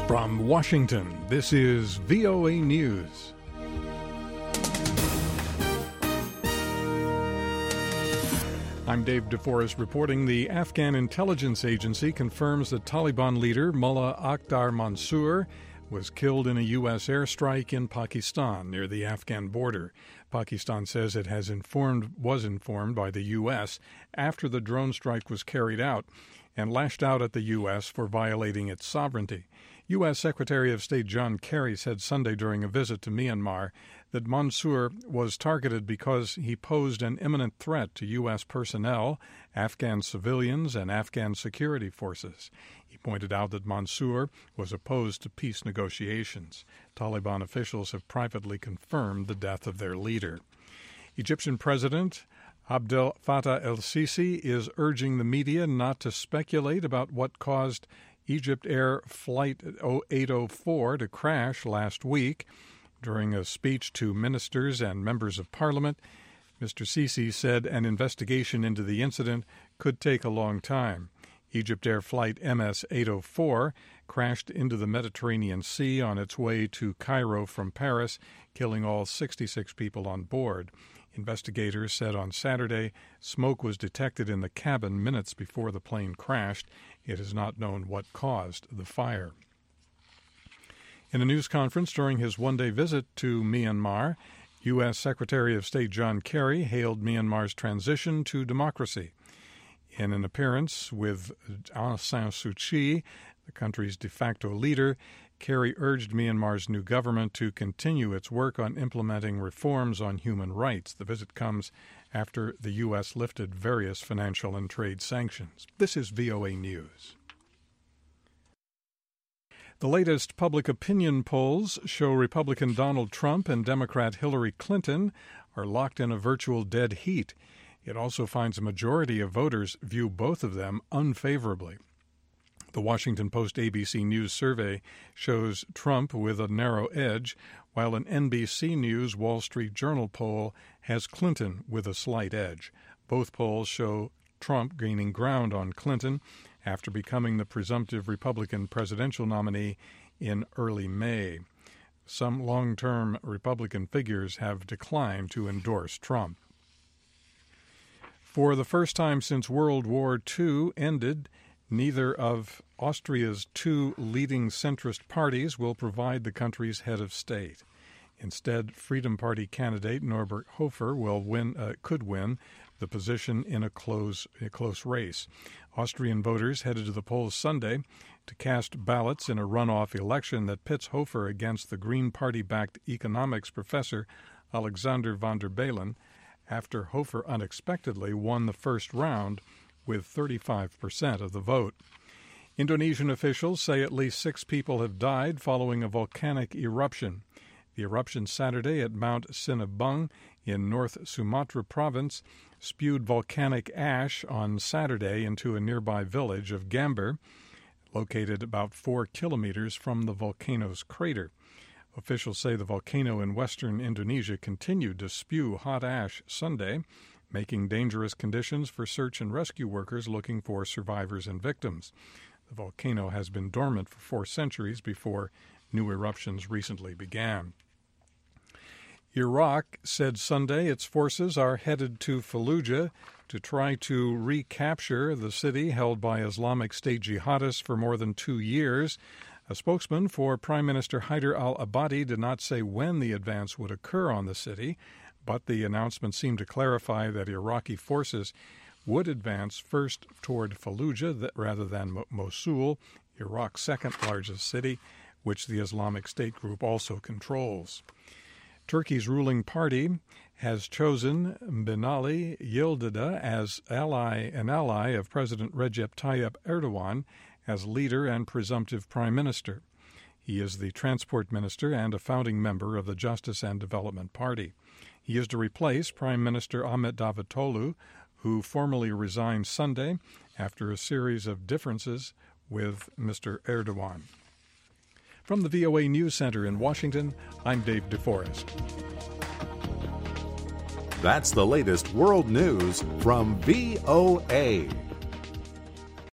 From Washington, this is VOA News. I'm Dave DeForest reporting the Afghan intelligence agency confirms that Taliban leader Mullah Akhtar Mansour was killed in a U.S. airstrike in Pakistan near the Afghan border. Pakistan says it was informed by the U.S. after the drone strike was carried out and lashed out at the U.S. for violating its sovereignty. U.S. Secretary of State John Kerry said Sunday during a visit to Myanmar that Mansour was targeted because he posed an imminent threat to U.S. personnel, Afghan civilians, and Afghan security forces. He pointed out that Mansour was opposed to peace negotiations. Taliban officials have privately confirmed the death of their leader. Egyptian President Abdel Fattah el-Sisi is urging the media not to speculate about what caused Egypt Air Flight 804 to crash last week. During a speech to ministers and members of parliament, Mr. Sisi said an investigation into the incident could take a long time. Egypt Air Flight MS-804 crashed into the Mediterranean Sea on its way to Cairo from Paris, killing all 66 people on board. Investigators said on Saturday smoke was detected in the cabin minutes before the plane crashed. It is not known what caused the fire. In a news conference during his one-day visit to Myanmar, U.S. Secretary of State John Kerry hailed Myanmar's transition to democracy. In an appearance with Aung San Suu Kyi, the country's de facto leader, Kerry urged Myanmar's new government to continue its work on implementing reforms on human rights. The visit comes after the U.S. lifted various financial and trade sanctions. This is VOA News. The latest public opinion polls show Republican Donald Trump and Democrat Hillary Clinton are locked in a virtual dead heat. It also finds a majority of voters view both of them unfavorably. The Washington Post ABC News survey shows Trump with a narrow edge, while an NBC News Wall Street Journal poll has Clinton with a slight edge. Both polls show Trump gaining ground on Clinton after becoming the presumptive Republican presidential nominee in early May. Some long-term Republican figures have declined to endorse Trump. For the first time since World War II ended, neither of Austria's two leading centrist parties will provide the country's head of state. Instead, Freedom Party candidate Norbert Hofer could win the position in a close race. Austrian voters headed to the polls Sunday to cast ballots in a runoff election that pits Hofer against the Green Party-backed economics professor Alexander van der Bellen after Hofer unexpectedly won the first round with 35% of the vote. Indonesian officials say at least 6 people have died following a volcanic eruption. The eruption Saturday at Mount Sinabung in North Sumatra province spewed volcanic ash on Saturday into a nearby village of Gambar, located about 4 kilometers from the volcano's crater. Officials say the volcano in western Indonesia continued to spew hot ash Sunday, making dangerous conditions for search and rescue workers looking for survivors and victims. The volcano has been dormant for 4 centuries before new eruptions recently began. Iraq said Sunday its forces are headed to Fallujah to try to recapture the city held by Islamic State jihadists for more than 2 years. A spokesman for Prime Minister Haider al-Abadi did not say when the advance would occur on the city, but the announcement seemed to clarify that Iraqi forces would advance first toward Fallujah rather than Mosul, Iraq's second-largest city, which the Islamic State group also controls. Turkey's ruling party has chosen Binali Yıldırım as an ally of President Recep Tayyip Erdogan as leader and presumptive prime minister. He is the transport minister and a founding member of the Justice and Development Party. He is to replace Prime Minister Ahmet Davutoglu, who formally resigned Sunday after a series of differences with Mr. Erdogan. From the VOA News Center in Washington, I'm Dave DeForest. That's the latest world news from VOA.